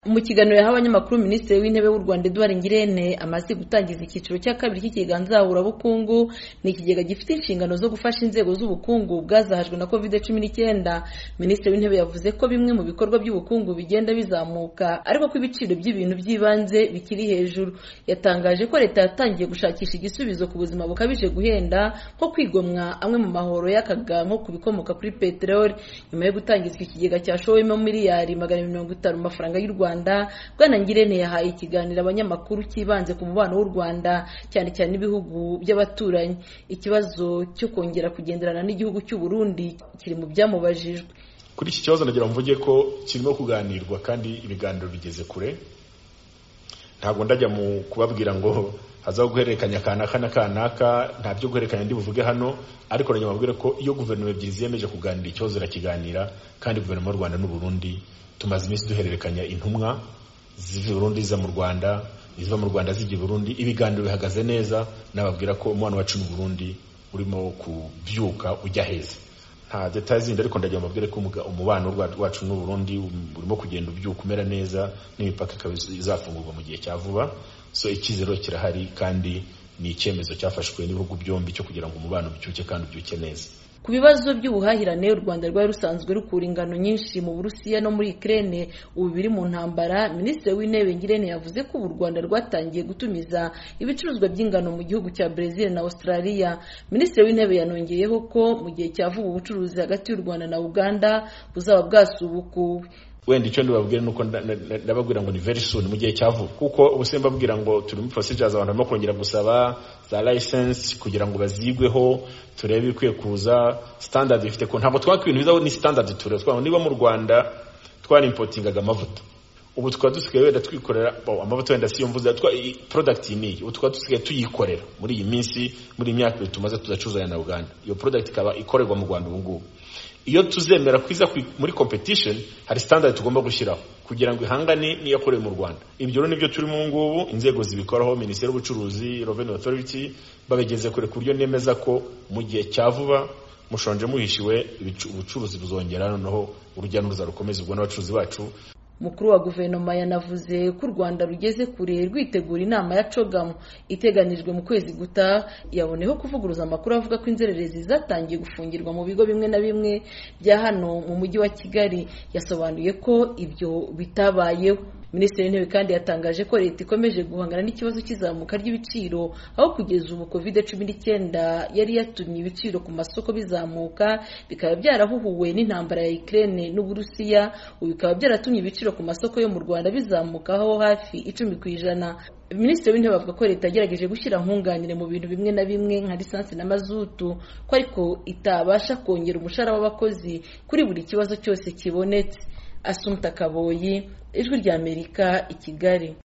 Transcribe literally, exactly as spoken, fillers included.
mu kiganiro yahawe abanyamakuru Minisitiri w'Intebe w'u Rwanda Edouard Ngirente amaze gutangiza icyiciro cya kabiri cy'ikigega nzahurabukungu. Ni ikigega gifite inshingano zo gufasha inzego z'ubukungu bwazahajwe na covid cumi n'icyenda. Minisitiri w'Intebe yavuze ko bimwe mu bikorwa by'ubukungu bigenda bizamuka ariko ko ibiciro by'ibintu by'ibanze bikiri hejuru. Yatangaje ko leta yatangiye gushakisha igisubizo ku buzima bukabije guhenda nko kwigomwa amwe mu mahoro y'akaga nko kubikomoka kuri peteroli. Nyuma yo gutangizwa ikigega cyashowemo miliyari magana mirongo itanu mu mafaranga y'u Rwanda, Bwana Ngirente yahaye ikiganiro abanyamakuru kibanze ku mubano w'u Rwanda cyane cyane ibihugu by'abaturanyi. Ikibazo cyo kongera kugenderana n'igihugu cy'u Burundi kiri mu byamubajijwe. Kuri iki kibazo nagira mvuge ko kirimo kuganirwa kandi ibiganiro bigeze kure. Ntabwo ndajya mu kubabwira ngo hazaho guhererekanya kanaka na kanaka, nta byo guhererekanya ndi buvuge hano, ariko nagira mubwire ko iyo guverinoma ebyiri ziyemeje kuganira ikibazo irakiganira, kandi guverinoma y'u Rwanda n'u Burundi tumaze iminsi duhererekanya intumwa ziva Burundi za mu Rwanda, iziva mu Rwanda zijya i Burundi. Ibiganiro bihagaze neza, nababwira ko umwana wacu n'u Burundi urimo kubyuka ujya heza. Nta details zindi, ariko ndagira mubwire ko umubano wacu n'u Burundi urimo kugenda ubyuka umera neza, n'imipaka izafungurwa mu gihe cya vuba. So ikizero kirahari kandi ni icyemezo cyafashwe n'ibihugu byombi cyo kugira ngo umubano ubyuke kandi ubyuke neza. Ku bibazo by'ubuhahirane u Rwanda rwari rusanzwe rukura ingano nyinshi mu Burusiya no muri Ukraine ubu biri mu ntambara, Minisitiri w'Intebe Ngirente yavuze ko u Rwanda rwatangiye gutumiza ibicuruzwa by'ingano mu gihugu cya Brazil na Australia. Minisitiri w'Intebe yanongeyeho ko mu gihe cya vuba ubucuruzi hagati y'u Rwanda na Uganda buzaba bwasubukuwe. Wenda icyo ndibabwira nuko ndababwira ngo ni very soon mu gihe cyavu, kuko ubuse mbabwira ngo turi mu procedures abantu barimo kongera gusaba za license kugira ngo bazigweho, turebe ikwiye kuza standard ifite ko ntabwo twaka ibintu bizaho ni standard turebe twabo. Niba mu Rwanda twari importingaga amavuta, ubu tukaba dusigaye wenda twikorera amavuta, wenda siyo mvuze twa product ni ubu tukaba dusigaye tuyikorera muri iyi minsi, muri imyaka tumaze tuzacuza na Uganda. Iyo product ikaba ikorerwa mu Rwanda ubu ngubu. Iyo tuzemera kwiza muri competition, hari standard tugomba gushyiraho kugira ngo ihangane niyakorewe mu Rwanda. Ibyo rero nibyo turi mu ngubu, inzego zibikoraho, Minisiteri y'Ubucuruzi, Revenue Authority babegeze kure ku buryo nemeza ko mu gihe cya vuba mushonje muhishiwe ubucuruzi buzongera, noneho urujya n'uruza rukomeza ubwo n'abacuruzi bacu. Mukuru wa guverinoma yanavuze ko u Rwanda rugeze kure rwitegura inama ya CHOGM iteganijwe mu kwezi gutaha. Yaboneyeho kuvuguruza amakuru avuga ko inzererezi zatangiye gufungirwa mu bigo bimwe na bimwe bya hano mu mujyi wa Kigali. Yasobanuye ko ibyo bitabayeho. Minisitiri w'Intebe kandi yatangaje ko leta ikomeje guhangana n'ikibazo cy'izamuka ry'ibiciro, aho kugeza ubu covid cumi n'icyenda yari yatumye ibiciro ku masoko bizamuka, bikaba byarahuhuwe n'intambara ya Ukraine n'Uburusiya. Ubu bikaba byaratumye ibiciro ku masoko yo mu Rwanda bizamukaho hafi icumi ku ijana. Minisitiri w'Intebe avuga ko leta yagerageje gushyira nkunganire mu bintu bimwe na bimwe nka lisansi na mazutu, ko ariko itabasha kongera umushahara w'abakozi kuri buri kibazo cyose kibonetse. Assumpta Kaboyi, Ijwi ry'Amerika, i Kigali.